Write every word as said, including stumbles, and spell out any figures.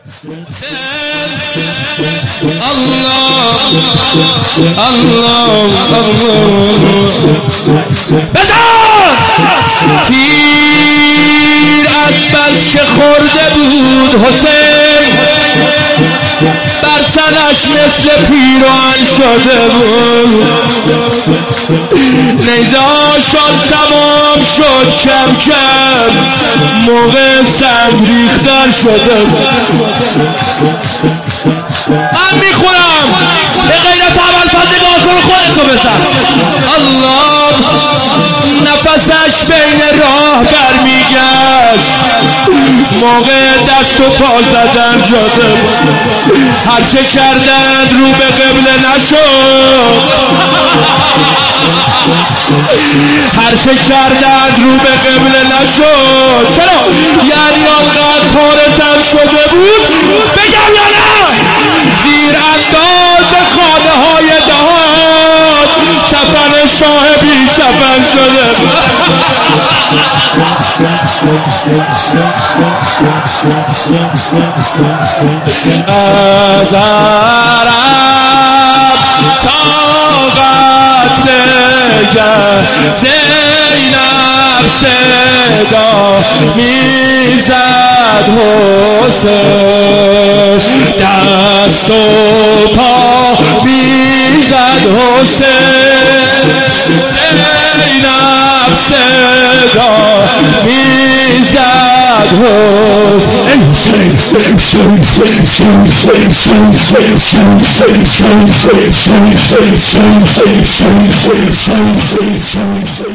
الله الله الله بزن تیر از بس که خورده بود حسین بر تنش مثل پیراهن شده بود نیزه‌هاشان تمام شد کم کم موقع سنگ ریختن شده بود من میخونم به غیرت ابوالفضل نگاه کن خودتو بزن الله نفسش بین راه برمیگشت موقع دست و پا زدن شده هرچه کردند رو به قبله نشد هرچه کردند رو به قبله نشد چرا؟ یعنی آنقدر پارتن شده بود بگم یا نه زیر انداز خانه های دهات کفن شاهبی کفن شده از عرب تا قتل زینب صدا میزد حسین دست و پا میزد حسین زینب صدا میزد حسین